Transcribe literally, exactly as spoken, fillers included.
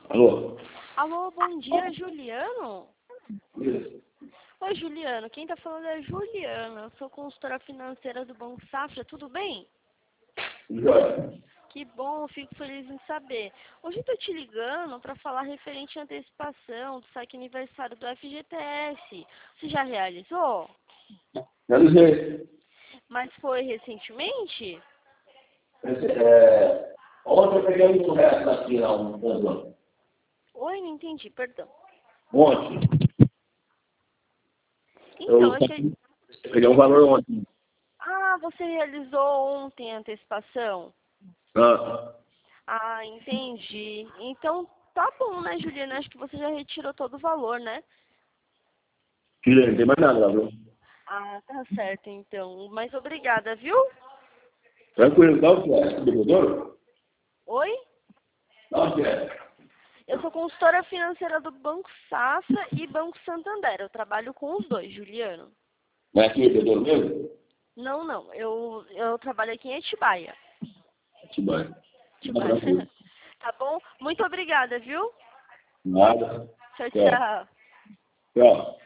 Alô? Alô, bom dia, Juliano? Isso. Oi, Juliano, quem tá falando é Juliana, eu sou consultora financeira do Banco Safra, tudo bem? Jóia. Que bom, fico feliz em saber. Hoje eu tô te ligando para falar referente à antecipação do saque aniversário do F G T S. Você já realizou? Realizei. Mas foi recentemente? É, ontem eu peguei um resto aqui lá, um fundo. Oi, não entendi, perdão. Ontem. Então, Eu eu achei... peguei um valor ontem. Ah, você realizou ontem a antecipação? Ah, Ah, entendi. Então, tá bom, né, Juliana? Acho que você já retirou todo o valor, né? tirei, não tem mais nada lá, viu? Ah, tá certo, então. Mas obrigada, viu? Tranquilo, dá o que é? Bebedouro? Oi? Dá o que é? Eu sou consultora financeira do Banco Safra e Banco Santander. Eu trabalho com os dois, Juliano. Não é aqui, bebedouro mesmo? Não, não. Eu, eu trabalho aqui em Atibaia. Que bom. Atibaia. Tá bom? Muito obrigada, viu? Nada. Tchau, Tchau. tchau. Tchau.